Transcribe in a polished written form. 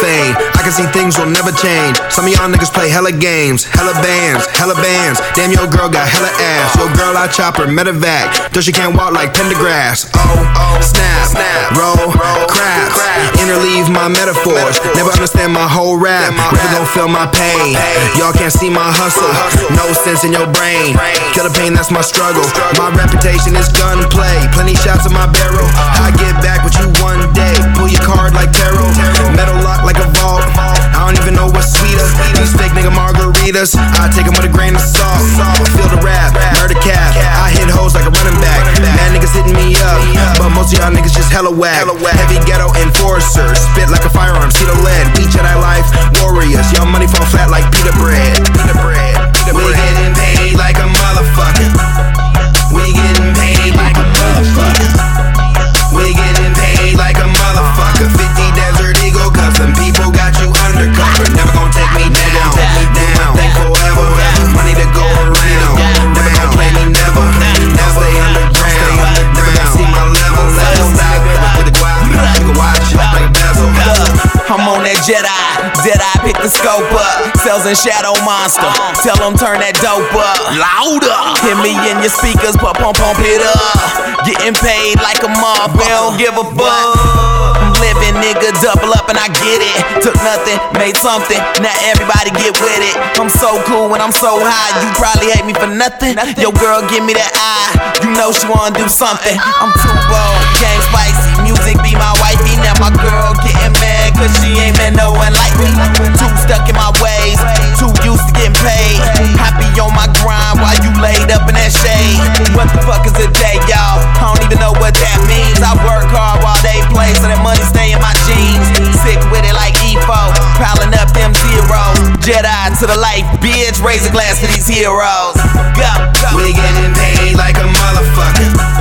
lane. I can see things will never change. Some of y'all niggas play hella games, hella bands, hella bands. Damn, your girl got hella ass. Your girl, I chop her medevac, though she can't walk like Pendergrass. Snap, roll, crap, interleave my metaphors. Never understand my whole rap, never gon' feel my pain. Y'all can't see my hustle, no sense in your brain. Kill the pain, that's my struggle. My reputation is gunplay, plenty shots in my barrel. I get back with you one day, pull your card like tarot. Metal lock like a vault, I don't even know what's sweeter. These fake nigga margaritas, I take them with a grain of salt. Feel the rap, murder cap, I hit hoes like a running back. Mad niggas hitting me up, but most of y'all niggas just hella whack. Heavy ghetto enforcers, spit like a firearm, see the lead. We Jedi life warriors, y'all money fall flat like pita bread. We getting paid like a motherfucker. We getting paid like a motherfucker. We getting paid like a motherfucker. 50 Desert Eagle, cause some people got you undercover. Never gon' take me down. Think forever, money to go around. Never gon' play me, never. Now stay underground. Never gon' see my level. With the guap, you can watch like a bezel. I'm on that Jedi, pick the scope up. Cells and Shadow Monster, tell them turn that dope up. Louder, hit me in your speakers, pump it up. Getting paid like a mob, don't give a fuck. I'm living, nigga, double up and I get it. Took nothing, made something, now everybody get with it. I'm so cool when I'm so high, you probably hate me for nothing. Your girl give me that eye, you know she wanna do something. I'm too bold, game spicy, music be my wifey. Now my girl getting mad cause she ain't met no one like me. Too stuck in my ways, too used to getting paid. Happy on my grind while you laid up in that shade. What the fuck is a day, y'all? I don't even know what that means. I work hard while they play so that money stay in my jeans. Sick with it like E4, piling up them zeros. Jedi to the life, bitch, raise a glass to these heroes. Go. We getting paid like a motherfucker.